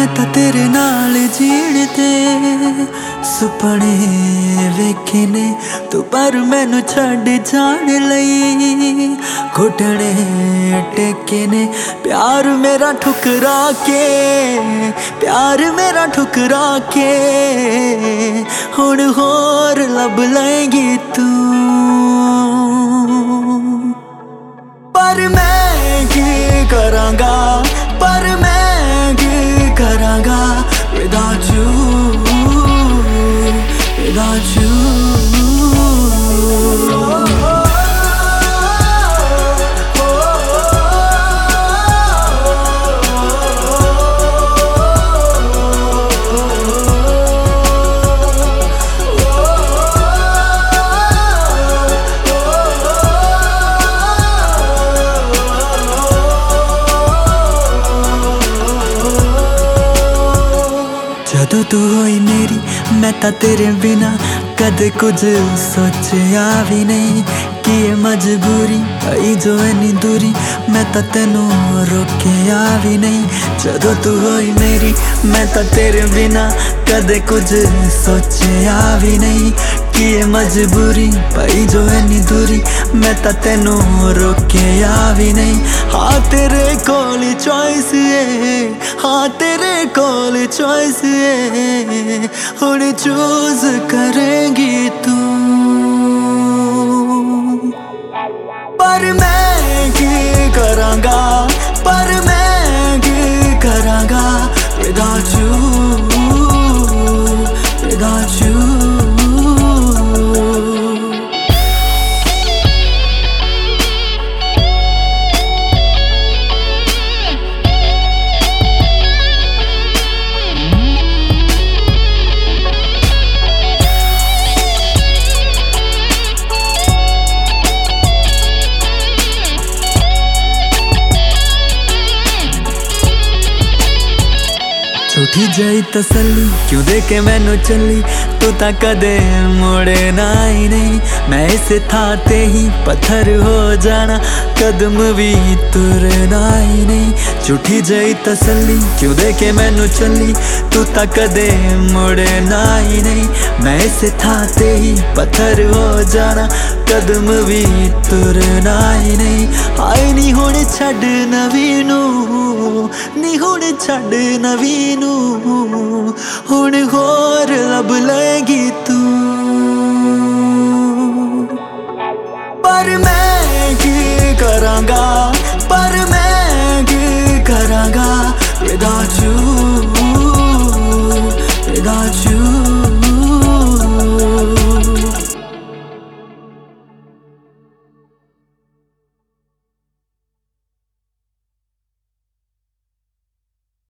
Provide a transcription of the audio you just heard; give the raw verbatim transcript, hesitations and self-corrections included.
मैं तां तेरे नाल जीण दे सुपने वेखे ने तू पर मैनू छड्ड जाण लई घुटने टेके ने। प्यार मेरा ठुकरा के प्यार मेरा ठुकरा के हुण होर लब लैंगी तू। पर मैं की करांगा पर मैं की करांगा without you without you। जदों तू होई मेरी मैं तां तेरे बिना कदे कुछ सोचिया भी नहीं कि ये मजबूरी आई जो इन्नी दूरी मैं तां तेनू रोकिया भी नहीं। जदों तू होई मेरी मैं तां तेरे बिना कदे कुछ सोचिया भी नहीं कि ये मजबूरी पाई जो इन्नी दूरी मैं तां तेनू रोकिया भी नहीं। हाँ तेरे कोल चॉइस है हाँ तेरे कोल चॉइस है हुण चूज करेंगी तू। पर मैं की करांगा पर मैं की करांगा without you without you। झूठी जई तसल्ली क्यों दे के मैनू चली तू तां कदे मुड़े ना ही नहीं। मैं इस थां ते ही पत्थर हो जाना कदम भी तुरना ही नहीं। झूठी जई तसल्ली क्यों दे के मैनू चली तू तां कदे मुड़े ना ही नहीं। मैं इस थां ते ही पत्थर हो जाना कदम भी तुरना ही नहीं। आए नी हुण छड्ड नवीं नू नी हुण छड्ड नवीं नू हुण होर लब लैंगी तू। पर मैं की करांगा पर मैं की करांगा without you without you।